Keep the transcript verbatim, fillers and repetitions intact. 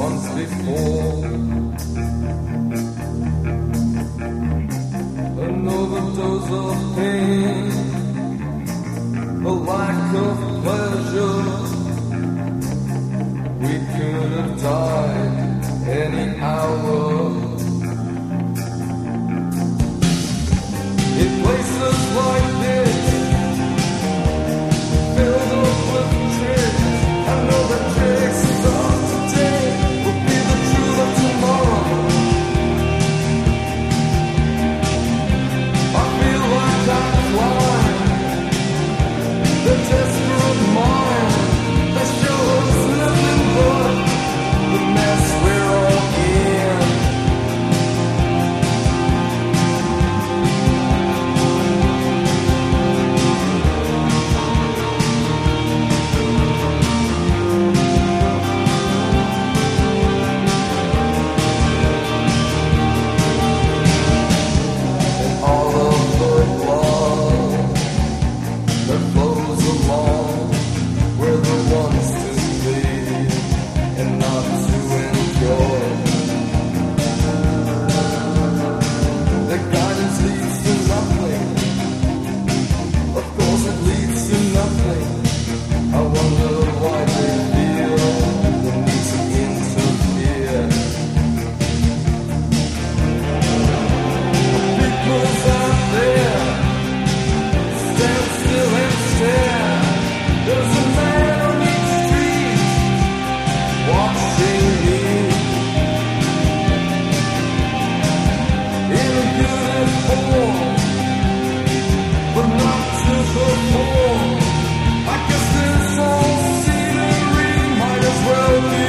once before. An overdose of pain, a lack of pleasure. We could have died any hour. In places like this, filled up with tricks, I know the tricks of today will be the truth of tomorrow. I feel like I'm flying, the desperate mind that shows nothing but the mess we're all in. I guess this whole scenery might as well be